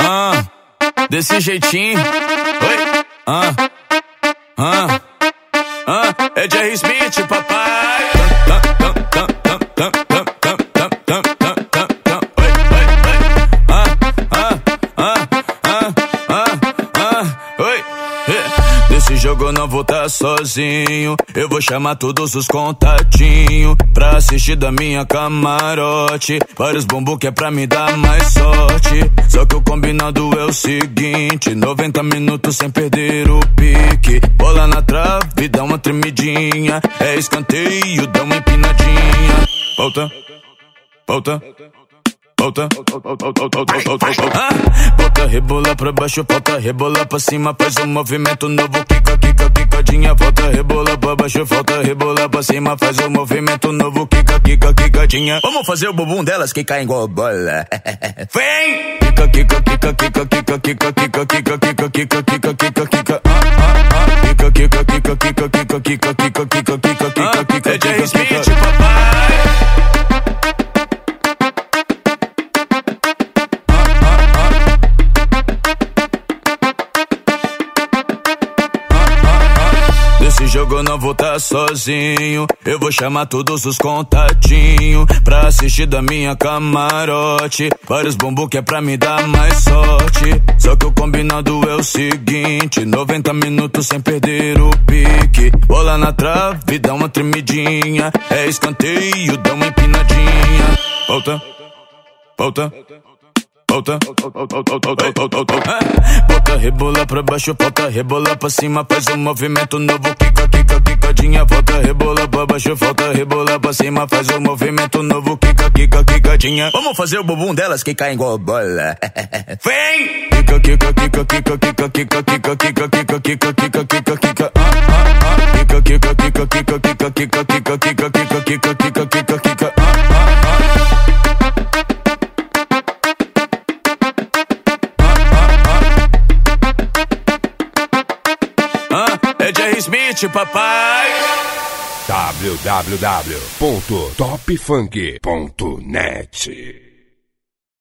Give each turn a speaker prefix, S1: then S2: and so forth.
S1: Desse jeitinho. Oi. É Jerry Smith, papai. Nesse jogo eu não vou tá sozinho. Eu vou chamar todos os contatinhos pra assistir da minha camarote. Vários bumbum que é pra me dar mais sorte. Só que o combinado é o seguinte: 90 minutos sem perder o pique. Bola na trave, dá uma tremidinha. É escanteio, dá uma empinadinha. Volta, volta. Volta, volta, rebola pra baixo, volta, rebola pra cima, faz um movimento novo, quica, quica, quicadinha. Volta, rebola pra baixo, volta, rebola pra cima, faz um movimento novo, quica, quica, quicadinha. Vamos fazer o bumbum delas que caem igual bola. Vem! Quica, quica, quica, quica, quica, quica, quica, quica, quica, quica, quica, quica, quica. Quica, quica, quica, quica, quica, quica, quica, quica, quica, quica, quica. É Jerry Smith, papai. Nesse jogo eu não vou tá sozinho. Eu vou chamar todos os contatinhos pra assistir da minha camarote. Vários bumbum que é pra me dar mais sorte. Só que o combinado é o seguinte: 90 minutos sem perder o pique. Bola na trave, dá uma tremidinha. É escanteio, dá uma empinadinha. Volta, volta. Volta, volta, rebola pra baixo, volta, rebola pra cima, faz um movimento novo, quica, quica, quicadinha. Volta, rebola pra baixo, volta, rebola pra cima, faz um movimento novo, quica, quica, quicadinha. Vamos fazer o bumbum delas que caem igual bola. Vem! Quica, quica, quica, quica, quica, quica, quica, quica, quica, quica, quica, quica, quica. Quica, quica, quica, quica, quica, quica, quica, quica, quica, quica, quica, quica, quica. É Jerry Smith, papai.
S2: www.topfunk.net